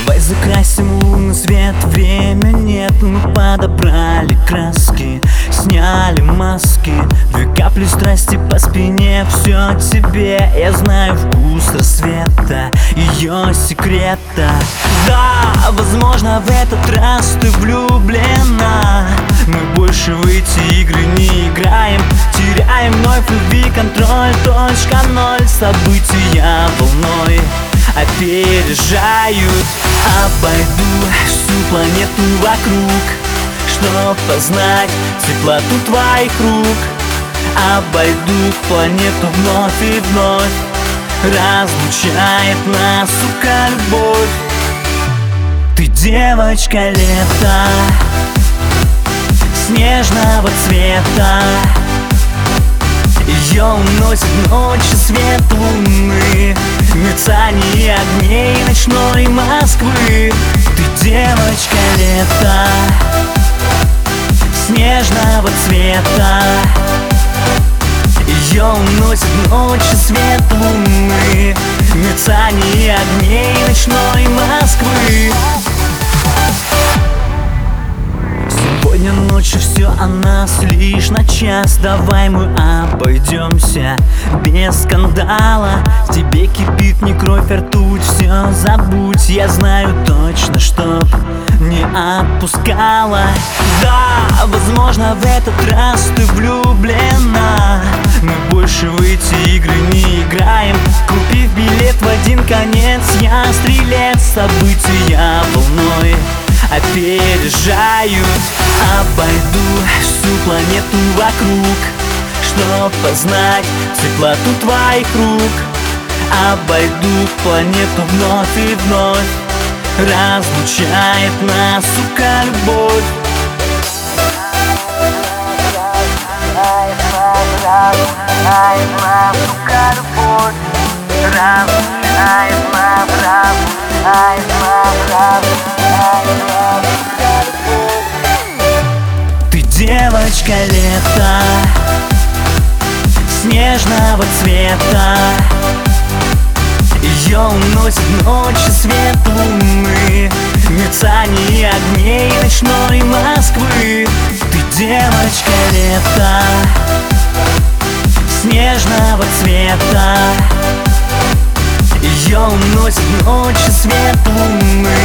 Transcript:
Давай закрасим лунный свет, время нет. Мы подобрали краски, сняли маски, 2 капли страсти по спине. Все тебе, я знаю вкус рассвета, ее секрета. Да, возможно, в этот раз ты влюблена. Мы больше в эти игры не играем, теряем вновь в любви контроль. Точка ноль, события волной опережают. Обойду всю планету вокруг, чтоб познать теплоту твоих рук. Обойду планету вновь и вновь, разлучает нас, сука, любовь. Ты девочка лета, снежного цвета, ее уносит ночи свет луны, мерцание огней ночной Москвы. Ты девочка лета, снежного цвета, ее уносит ночи свет луны, мерцание огней ночной Москвы. Сегодня ночью все о нас лишь на час. Давай мы обойдемся без скандала. В тебе кипит не кровь, а ртуть. Все забудь, я знаю точно, чтоб не отпускала. Да, возможно, в этот раз ты влюблена. Мы больше в эти игры не играем. Купив билет в один конец, я стрелец. События волной опережают. Обойду всю планету вокруг, чтоб познать теплоту твоих рук. Обойду планету вновь и вновь, разлучает нас, сука, любовь. Разлучает нас, сука, любовь. Разлучает нас, разлучает нас, разлучает нас. Ты девочка лета, снежного цвета, ее уносит ночи свет луны, мерцание огней ночной Москвы. Ты девочка лета, снежного цвета, ее уносит ночи свет луны,